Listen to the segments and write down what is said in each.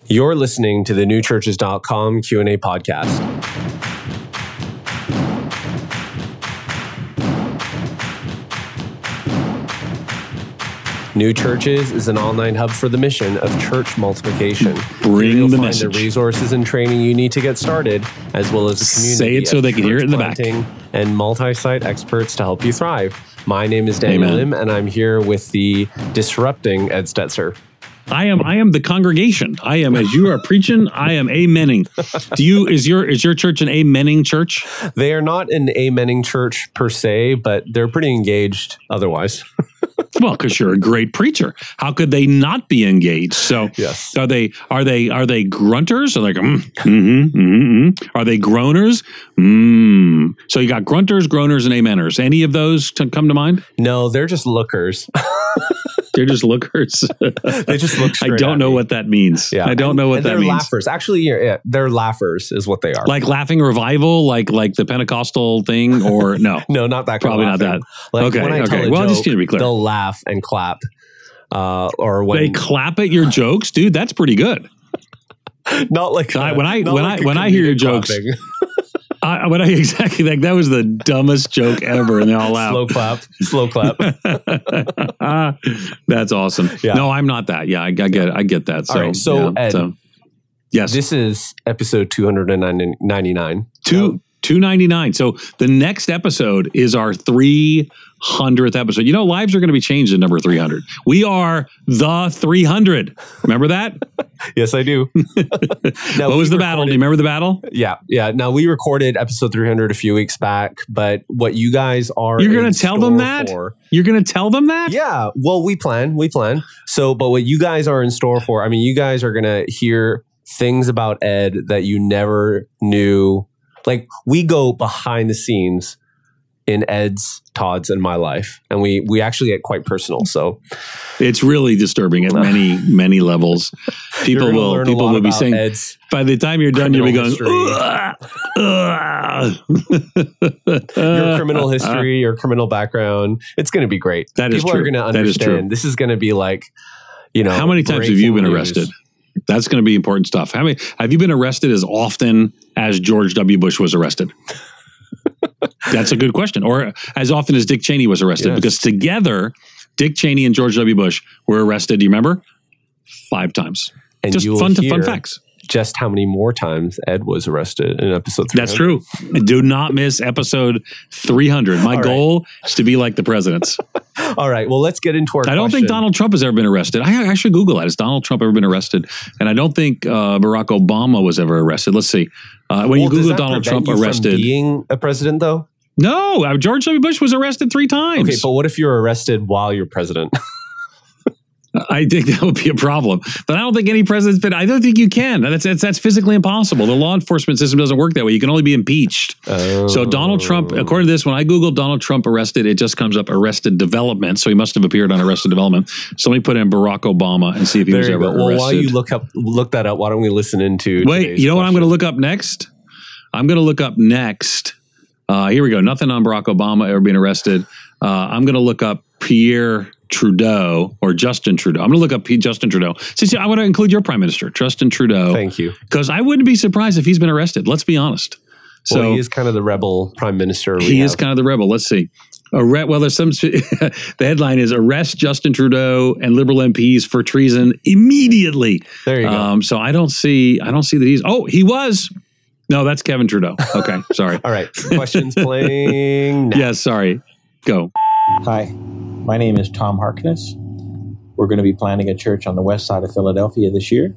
You're listening to the newchurches.com Q&A podcast. New Churches is an online hub for the mission of church multiplication. Bring the find message. The resources and training you need to get started, as well as a community. Say it so they can hear it in the back. And multi-site experts to help you thrive. My name is Daniel Lim, and I'm here with the disrupting Ed Stetzer. I am the congregation. I am, as you are preaching, I am amening. Is your church an amening church? They are not an amening church per se, but they're pretty engaged otherwise. Well, because you're a great preacher. How could they not be engaged? So, yes. Are they grunters? Are they like Are they groaners? So you got grunters, groaners, and ameners. Any of those come to mind? No, they're just lookers. They're just lookers. They just look straight I don't know what that means. Yeah. I don't know what that means. They're laughers. Actually, yeah, they're laughers is what they are. Like laughing revival, like the Pentecostal thing, or no? No, not that. Probably not that. Like okay. When I tell a well, joke, just to be clear, they'll laugh and clap. Or when they clap at your jokes, dude. That's pretty good. Not like when I hear your jokes. Exactly like that was the dumbest joke ever, and they all laugh. Slow clap. That's awesome. Yeah. No, I'm not that. Yeah, I get that. So, all right, so yeah, Ed, yes, this is episode 299. 299. So the next episode is our 300th episode. You know, lives are going to be changed at number 300. We are the 300. Remember that? Yes, I do. Now, what was the battle? Do you remember the battle? Yeah. Now, we recorded episode 300 a few weeks back, but what you guys are... You're going to tell them that? You're going to tell them that? Yeah. Well, we plan. So, but what you guys are in store for, I mean, you guys are going to hear things about Ed that you never knew. Like, we go behind the scenes in Ed's, Todd's, and my life, and we actually get quite personal. So it's really disturbing at many levels. People will be saying, Ed's by the time you're done, you'll be going, your criminal history, your criminal background. It's going to be great. That is People true. are going to understand. That is true. This is going to be like, how many times have you been arrested? That's going to be important stuff. How many have you been arrested as often as George W. Bush was arrested? That's a good question. Or as often as Dick Cheney was arrested? Yes. Because together, Dick Cheney and George W. Bush were arrested, do you remember? 5 times. And just fun facts. Just how many more times Ed was arrested in episode 300. That's true. Do not miss episode 300. My goal is to be like the presidents. All right. Well, let's get into our I don't think Donald Trump has ever been arrested. I should Google that. Has Donald Trump ever been arrested? And I don't think Barack Obama was ever arrested. Let's see. When you Google Donald Trump arrested. From being a president, though? No. George W. Bush was arrested 3 times. Okay, but what if you're arrested while you're president? I think that would be a problem. But I don't think any president's been. I don't think you can. That's physically impossible. The law enforcement system doesn't work that way. You can only be impeached. Oh. So Donald Trump, according to this, when I Google Donald Trump arrested, it just comes up Arrested Development. So he must have appeared on Arrested Development. So let me put in Barack Obama and see if he was ever arrested. Well, while you look that up, why don't we listen into Wait, you know what I'm going to look up next? I'm going to look up next. Here we go. Nothing on Barack Obama ever being arrested. I'm going to look up Pierre Trudeau or Justin Trudeau. I'm going to look up Justin Trudeau. See, I want to include your prime minister, Justin Trudeau. Thank you. Because I wouldn't be surprised if he's been arrested. Let's be honest. So he is kind of the rebel prime minister. He is kind of the rebel. Let's see. There's some. The headline is "Arrest Justin Trudeau and Liberal MPs for treason immediately." There you go. So I don't see that he's. Oh, he was. No, that's Kevin Trudeau. Okay, sorry. All right, questions playing now. Yes, sorry. Go. Hi, my name is Tom Harkness. We're going to be planting a church on the west side of Philadelphia this year.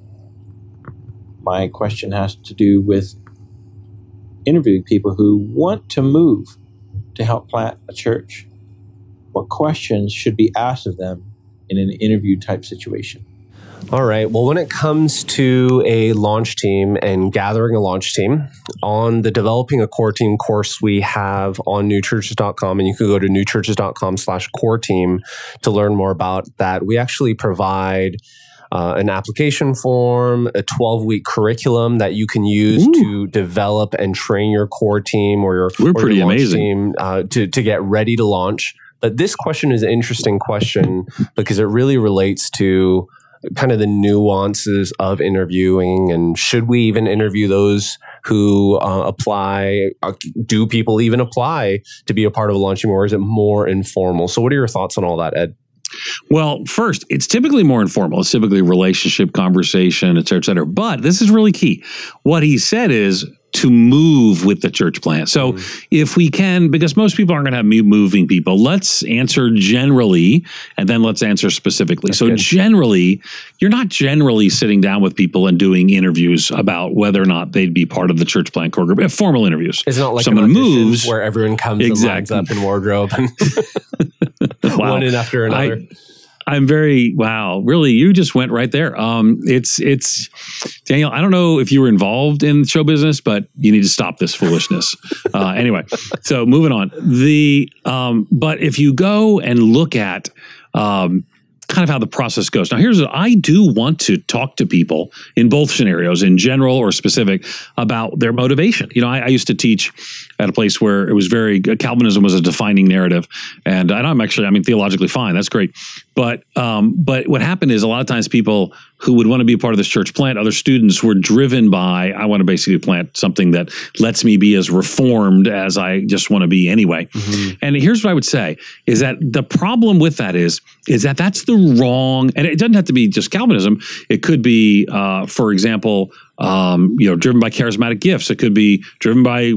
My question has to do with interviewing people who want to move to help plant a church. What questions should be asked of them in an interview type situation? All right. Well, when it comes to a launch team and gathering a launch team, on the Developing a Core Team course we have on newchurches.com, and you can go to newchurches.com/core team to learn more about that. We actually provide an application form, a 12-week curriculum that you can use to develop and train your core team or your launch team to get ready to launch. But this question is an interesting question because it really relates to kind of the nuances of interviewing, and should we even interview those who apply? Do people even apply to be a part of a launch team, or is it more informal? So what are your thoughts on all that, Ed? Well, first, it's typically more informal. It's typically relationship, conversation, et cetera, et cetera. But this is really key. What he said is to move with the church plant. So if we can, because most people aren't going to have moving people, let's answer generally, and then let's answer specifically. That's so good. Generally, you're not generally sitting down with people and doing interviews about whether or not they'd be part of the church plant core group. Formal interviews. It's not like someone moves where everyone comes and lines up in wardrobe and wow. one in after another. I'm really, you just went right there. It's Daniel, I don't know if you were involved in show business, but you need to stop this foolishness. Anyway, so moving on. But if you go and look at, kind of how the process goes. Now, here's what I do want to talk to people in both scenarios, in general or specific, about their motivation. You know, I used to teach at a place where it was Calvinism was a defining narrative. And theologically fine. That's great. But what happened is a lot of times people who would want to be a part of this church plant, other students were driven by, I want to basically plant something that lets me be as reformed as I just want to be anyway. Mm-hmm. And here's what I would say is that the problem with that is that that's the wrong, and it doesn't have to be just Calvinism. It could be, for example, driven by charismatic gifts. It could be driven by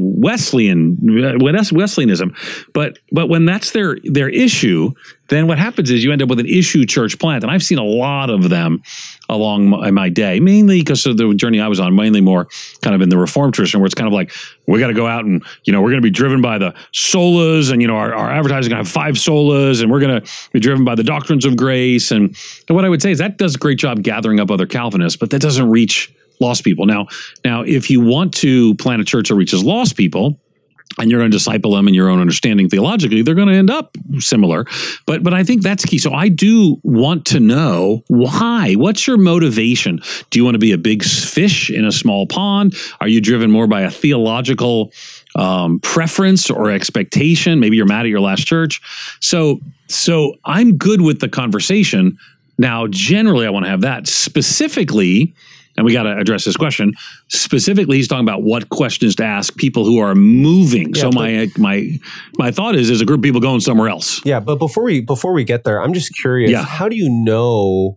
Wesleyanism. But when that's their issue, then what happens is you end up with an issue church plant. And I've seen a lot of them along my day, mainly because of the journey I was on, mainly more kind of in the Reformed tradition, where it's kind of like, we got to go out and, we're going to be driven by the solas, and, our advertising going to have 5 solas, and we're going to be driven by the doctrines of grace. And what I would say is that does a great job gathering up other Calvinists, but that doesn't reach lost people. Now, if you want to plant a church that reaches lost people, and you're going to disciple them in your own understanding theologically, they're going to end up similar. But I think that's key. So I do want to know why. What's your motivation? Do you want to be a big fish in a small pond? Are you driven more by a theological preference or expectation? Maybe you're mad at your last church. So I'm good with the conversation. Now, generally, I want to have that. Specifically, and we got to address this question. Specifically, he's talking about what questions to ask people who are moving. Yeah, so my thought is, there's a group of people going somewhere else. Yeah, but before we get there, I'm just curious. Yeah. How do you know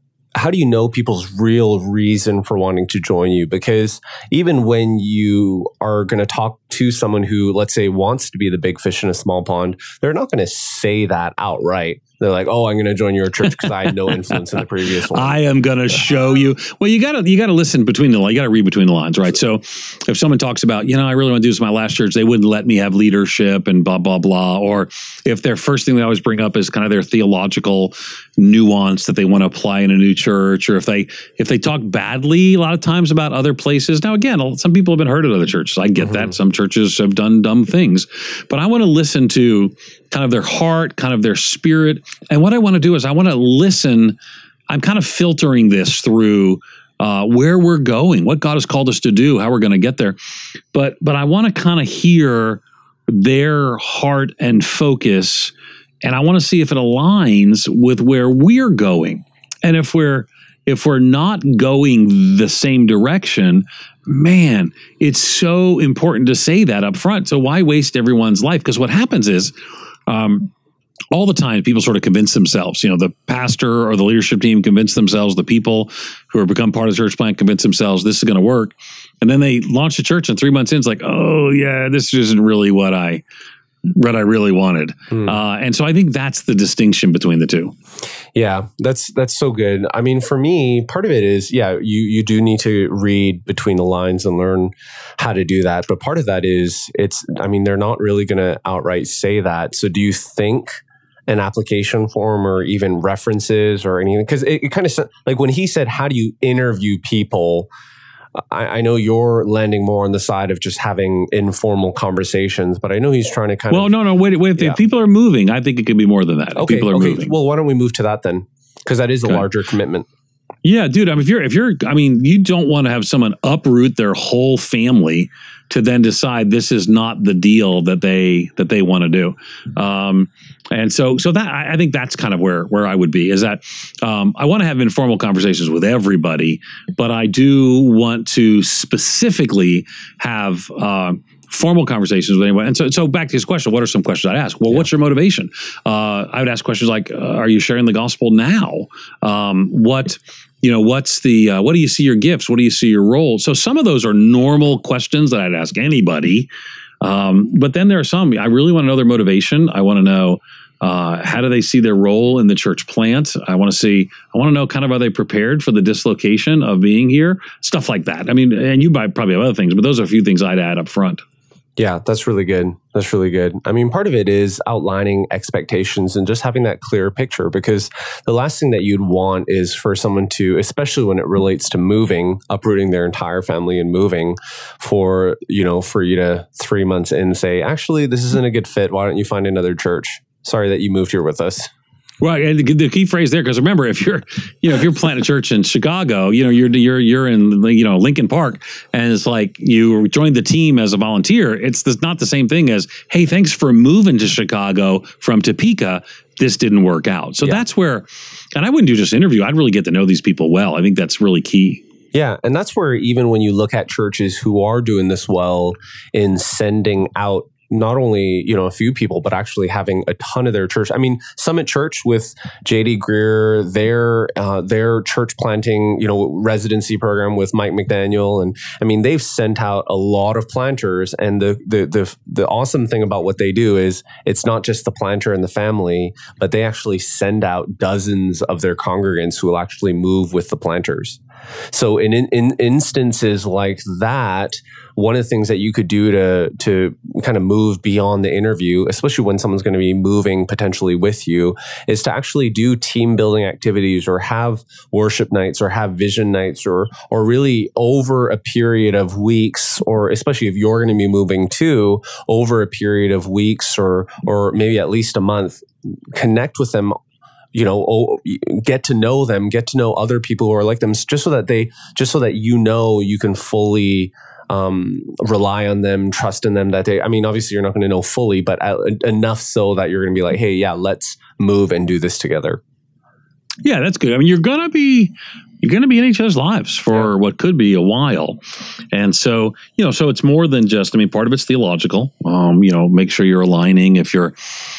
people's real reason for wanting to join you? Because even when you are going to talk to someone who, let's say, wants to be the big fish in a small pond, they're not going to say that outright. They're like, "Oh, I'm going to join your church because I had no influence in the previous one." I am going to show you. Well, you got to listen between the lines. You got to read between the lines, right? So, if someone talks about, I really want to do this in my last church, they wouldn't let me have leadership and blah blah blah. Or if their first thing they always bring up is kind of their theological nuance that they want to apply in a new church, or if they talk badly a lot of times about other places. Now, again, some people have been hurt at other churches. I get that. Some churches have done dumb things, but I want to listen to kind of their heart, kind of their spirit. And what I want to do is I want to listen. I'm kind of filtering this through where we're going, what God has called us to do, how we're going to get there. But I want to kind of hear their heart and focus, and I want to see if it aligns with where we're going. And if we're not going the same direction, man, it's so important to say that up front. So why waste everyone's life? Because what happens is, all the time, people sort of convince themselves, the pastor or the leadership team convince themselves, the people who have become part of the church plant convince themselves this is going to work. And then they launch the church, and 3 months in, it's like, oh yeah, this isn't really what I really wanted. And so I think that's the distinction between the two. Yeah, that's so good. I mean, for me, part of it is, you do need to read between the lines and learn how to do that. But part of that is, they're not really going to outright say that. So do you think an application form or even references or anything? Because it kind of, like when he said, how do you interview people? I know you're landing more on the side of just having informal conversations, but I know he's trying to kind of... Well, no, wait. If people are moving, I think it could be more than that. Okay, people are moving. Well, why don't we move to that then? Because that is a larger commitment. Yeah, dude. I mean, you don't want to have someone uproot their whole family to then decide this is not the deal that they want to do. And so that I think that's kind of where I would be, is that I want to have informal conversations with everybody, but I do want to specifically have formal conversations with anyone. And so back to his question, what are some questions I'd ask? Well, what's your motivation? I would ask questions like, are you sharing the gospel now? What do you see your gifts? What do you see your role? So some of those are normal questions that I'd ask anybody. But then there are some, I really want to know their motivation. I want to know, how do they see their role in the church plant? I want to know kind of, are they prepared for the dislocation of being here? Stuff like that. I mean, and you might probably have other things, but those are a few things I'd add up front. Yeah, that's really good. That's really good. I mean, part of it is outlining expectations and just having that clear picture, because the last thing that you'd want is for someone to, especially when it relates to moving, uprooting their entire family and moving, for you to 3 months in say, actually, this isn't a good fit. Why don't you find another church? Sorry that you moved here with us. Right, and the key phrase there, because remember, if you're planting a church in Chicago, you're in Lincoln Park, and it's like you joined the team as a volunteer. It's not the same thing as, hey, thanks for moving to Chicago from Topeka. This didn't work out. So that's where, and I wouldn't do just interview. I'd really get to know these people well. I think that's really key. Yeah, and that's where even when you look at churches who are doing this well in sending out not only, a few people, but actually having a ton of their church. I mean, Summit Church with J.D. Greer, their church planting, residency program with Mike McDaniel. And I mean, they've sent out a lot of planters. And the awesome thing about what they do is it's not just the planter and the family, but they actually send out dozens of their congregants who will actually move with the planters. So in instances like that, one of the things that you could do to kind of move beyond the interview, especially when someone's going to be moving potentially with you, is to actually do team building activities or have worship nights or have vision nights or really over a period of weeks, or especially if you're going to be moving too, over a period of weeks or maybe at least a month, connect with them. Get to know them, get to know other people who are like them, just so that you can fully rely on them, trust in them. Obviously you're not going to know fully, but enough so that you're going to be like, hey, yeah, let's move and do this together. Yeah, that's good. I mean, you're going to be in each other's lives for what could be a while. And so, so it's more than just, part of it's theological. Make sure you're aligning. If you're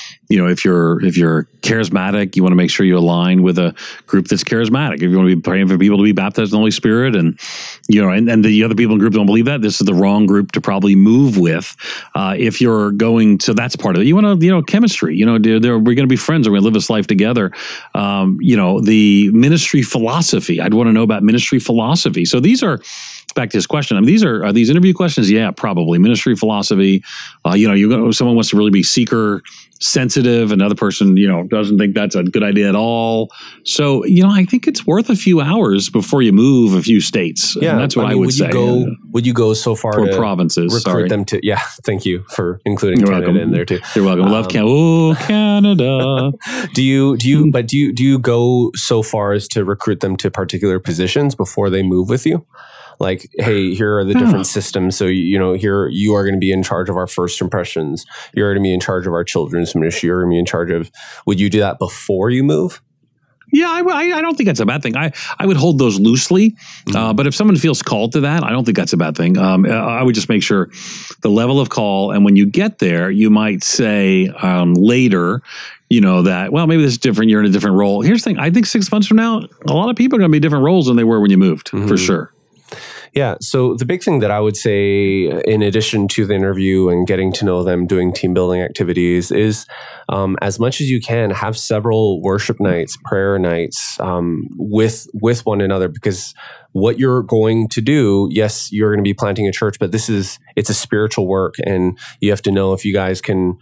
charismatic, you want to make sure you align with a group that's charismatic. If you want to be praying for people to be baptized in the Holy Spirit, and and the other people in the group don't believe that, this is the wrong group to probably move with. If you're going, so that's part of it. You want to, chemistry. We're going to be friends. We're going to live this life together. The ministry philosophy. I'd want to know about ministry philosophy. So these are. Back to his question. Are these interview questions? Yeah, probably. Ministry philosophy. Someone wants to really be seeker sensitive. Another person, doesn't think that's a good idea at all. So, I think it's worth a few hours before you move a few states. Yeah, and that's what I would say. Would you go so far to provinces? Recruit them to? Yeah, thank you for including Canada in there too. You're welcome. Love Canada. Oh, Canada. Do you go so far as to recruit them to particular positions before they move with you? Like, hey, here are the different systems. So, here you are going to be in charge of our first impressions. You're going to be in charge of our children's ministry. You're going to be in charge of, would you do that before you move? Yeah, I don't think that's a bad thing. I would hold those loosely. But if someone feels called to that, I don't think that's a bad thing. I would just make sure the level of call. And when you get there, you might say later, that, well, maybe this is different. You're in a different role. Here's the thing. I think 6 months from now, a lot of people are going to be different roles than they were when you moved, for sure. Yeah. So the big thing that I would say, in addition to the interview and getting to know them, doing team building activities, is as much as you can, have several worship nights, prayer nights with one another, because what you're going to do, yes, you're going to be planting a church, but it's a spiritual work, and you have to know if you guys can,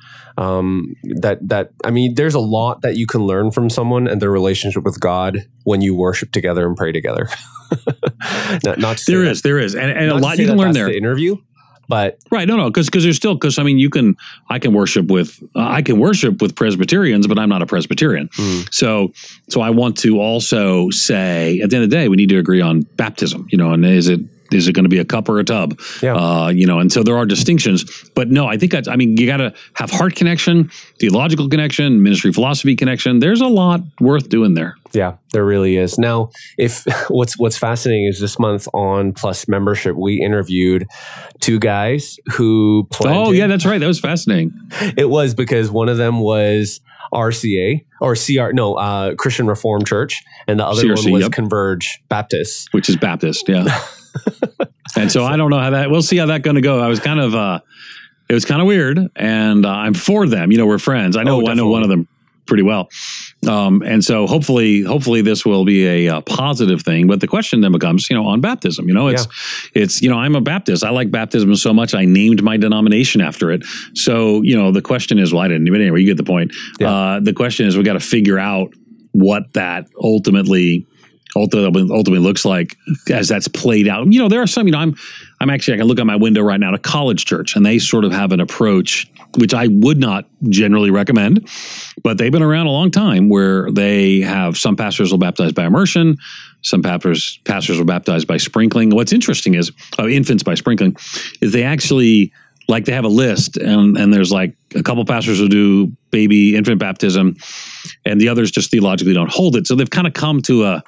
there's a lot that you can learn from someone and their relationship with God when you worship together and pray together. There is. And a lot you can learn there. The interview. But right, no, because there's still, I mean, I can worship with Presbyterians, but I'm not a Presbyterian. So I want to also say, at the end of the day, we need to agree on baptism. And is it going to be a cup or a tub? Yeah. And so there are distinctions. But no, I think you got to have heart connection, theological connection, ministry philosophy connection. There's a lot worth doing there. Yeah, there really is. Now, what's fascinating is this month on Plus Membership, we interviewed two guys who planted. Oh, yeah, that's right. That was fascinating. It was, because one of them was RCA or Christian Reformed Church, and the other CRC, one was Converge Baptist, which is Baptist. Yeah. And so I don't know we'll see how that's going to go. It was kind of weird, and I'm for them. We're friends. I know one of them pretty well. And so hopefully this will be a positive thing. But the question then becomes, on baptism, it's I'm a Baptist. I like baptism so much, I named my denomination after it. So, the question is, well, I didn't, but anyway, you get the point. Yeah. The question is, we got to figure out what that ultimately looks like as that's played out. There are some, I'm actually, I can look out my window right now at a college church, and they sort of have an approach which I would not generally recommend, but they've been around a long time, where they have some pastors will baptize by immersion, some pastors will baptize by sprinkling. What's interesting is infants by sprinkling is they actually, like, they have a list, and there's like a couple pastors who do baby infant baptism, and the others just theologically don't hold it. So they've kind of come to a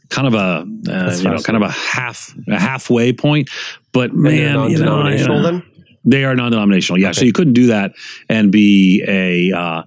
halfway point. But man, non-denominational then? They are non-denominational. Yeah. Okay. So you couldn't do that and be a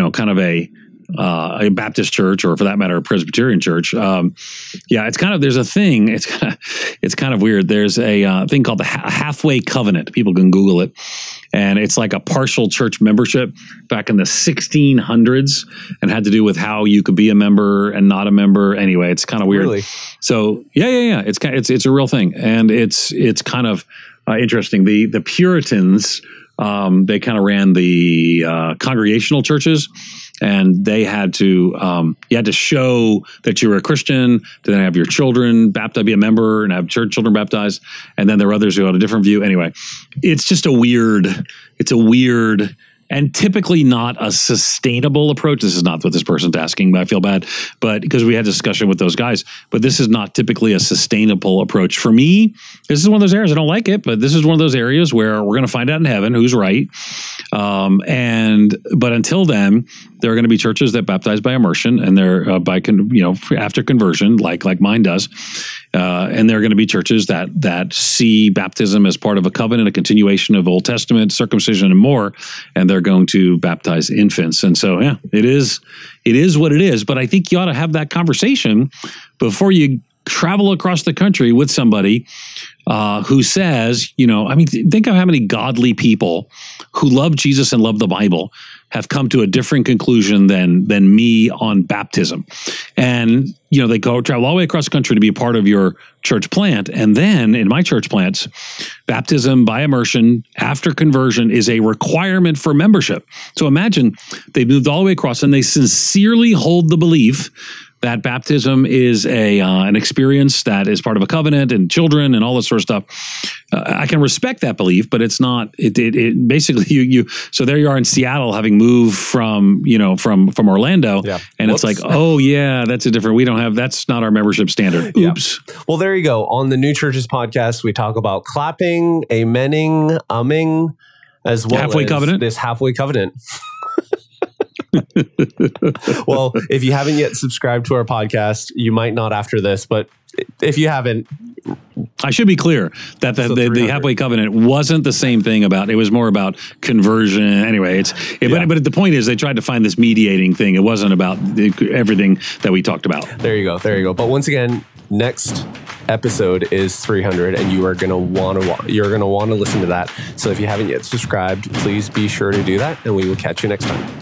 Baptist church, or for that matter, a Presbyterian church. It's kind of, there's a thing, it's kind of weird. There's a thing called the halfway covenant. People can Google it. And it's like a partial church membership back in the 1600s, and had to do with how you could be a member and not a member. Anyway, it's kind of weird. Really? So yeah. It's a real thing. And it's kind of interesting. The Puritans, they kind of ran the congregational churches, and they had to you had to show that you were a Christian to then have your children baptized, be a member, and have children baptized. And then there are others who had a different view. Anyway, it's just a weird and typically not a sustainable approach. This is not what this person's asking, but I feel bad. But because we had a discussion with those guys, but this is not typically a sustainable approach. For me, this is one of those areas, I don't like it, but this is one of those areas where we're going to find out in heaven who's right. But until then, there are going to be churches that baptize by immersion, and they're after conversion, like mine does. And there are going to be churches that see baptism as part of a covenant, a continuation of Old Testament circumcision and more, and they're going to baptize infants. And so, yeah, it is what it is. But I think you ought to have that conversation before you travel across the country with somebody who says, think of how many godly people who love Jesus and love the Bible have come to a different conclusion than me on baptism. And, they travel all the way across the country to be a part of your church plant. And then in my church plants, baptism by immersion after conversion is a requirement for membership. So imagine they've moved all the way across, and they sincerely hold the belief that baptism is an experience that is part of a covenant, and children and all this sort of stuff. I can respect that belief, but it's not. It basically you. So there you are in Seattle, having moved from Orlando, and Whoops. It's like, oh yeah, that's a different. We don't have. That's not our membership standard. Oops. Yeah. Well, there you go. On the New Churches podcast, we talk about clapping, amening, umming, as well halfway as covenant. This halfway covenant. Well, if you haven't yet subscribed to our podcast, you might not after this, but if you haven't, I should be clear that the halfway covenant wasn't the same thing it was more about conversion. Anyway, but the point is they tried to find this mediating thing. It wasn't about everything that we talked about. There you go. But once again, next episode is 300, and you're going to want to listen to that. So if you haven't yet subscribed, please be sure to do that, and we will catch you next time.